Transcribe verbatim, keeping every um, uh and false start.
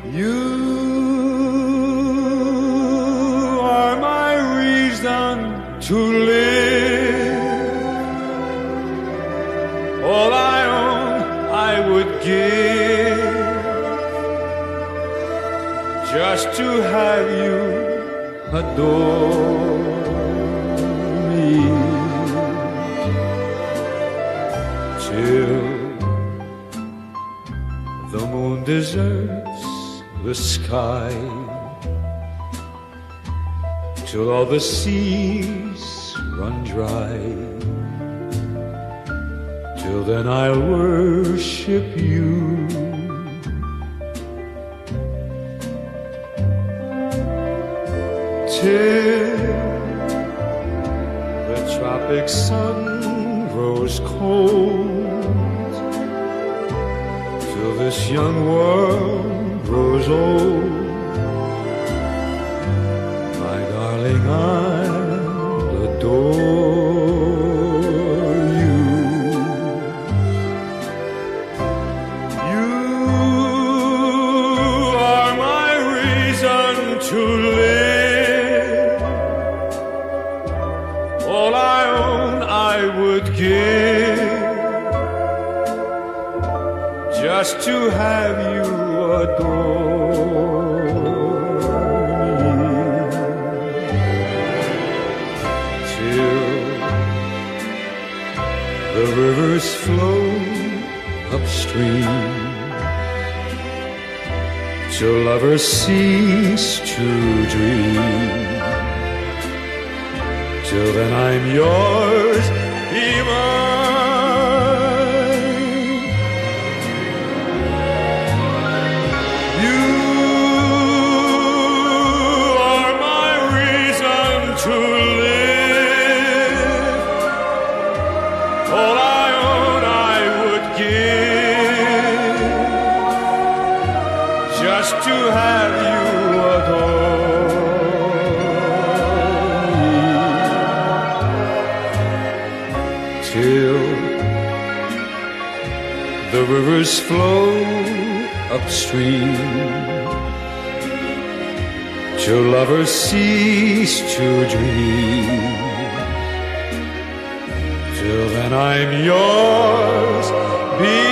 You are my reason to live. All I own I would give just to have you adore me. Till the moon deserts the sky, till all the seas run dry, till then I'll worship you. Till the tropic sun grows cold, till this young world grows old, my darling, I'll adore you. You are my reason to live. All I own I would give just to have you adore me. Till the rivers flow upstream, till lovers cease to dream, till then I'm yours, be mine. You are my reason to live. All I own I would give just to have you adore me. Till the rivers flow upstream, till lovers cease to dream, till then I'm yours, be